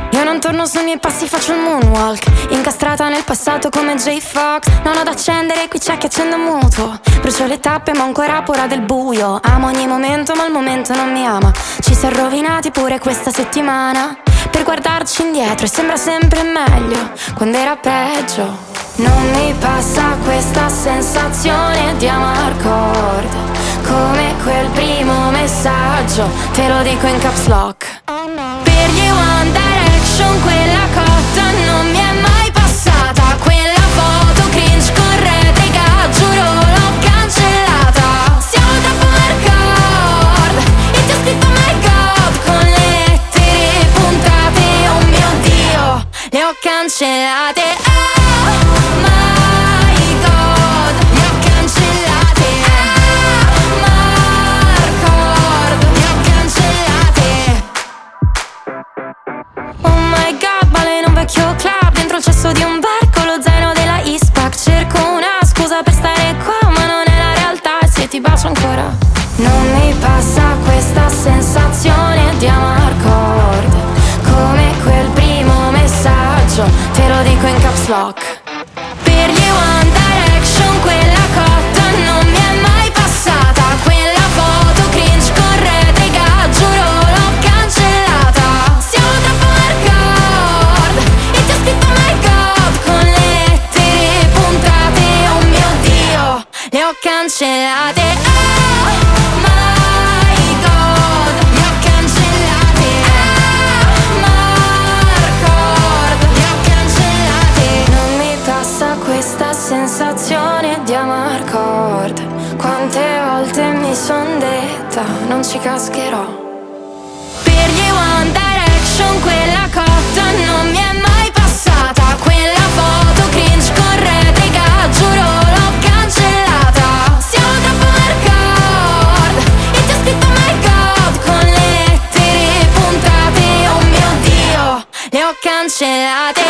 Io non torno sui miei passi, faccio il moonwalk, incastrata nel passato come J. Fox. Non ho da accendere, qui c'è chi accende un mutuo. Brucio le tappe ma ho ancora paura del buio. Amo ogni momento ma il momento non mi ama. Ci si è rovinati pure questa settimana per guardarci indietro e sembra sempre meglio quando era peggio. Non mi passa questa sensazione di amarcord, come quel primo messaggio, te lo dico in caps lock. Per gli One Direction quella cotta non mi è mai passata. Quella foto cringe con replica, giuro l'ho cancellata. Siamo troppo hardcore e ti ho scritto my god con le lettere puntate. Oh mio Dio, le ho cancellate. Oh my god, le ho cancellate. Amarcord, le ho cancellate. Oh my god, ballo in un vecchio club dentro il cesso di un barco, lo zaino della Eastpak. Cerco una scusa per stare qua, ma non è la realtà e se ti bacio ancora. Non mi passa questa sensazione di amarcord, come quel primo messaggio, te lo dico in caps lock. Per gli One Direction quella cotta non mi è mai passata. Quella foto cringe con replica, giuro l'ho cancellata. Siamo troppo hardcore e ti ho scritto my god con le lettere puntate. Oh mio Dio, le ho cancellate. Oh my god, le ho cancellate. Amarcord, le ho cancellate. Non mi passa questa sensazione di amarcord. Quante volte mi son detta non ci cascherò. Per gli One Direction quella cotta non mi è mai passata. Quella foto cringe con replica, giuro l'ho cancellata. Siamo troppo hardcore e ti ho scritto my god con le lettere puntate. Oh mio Dio, le ho cancellate.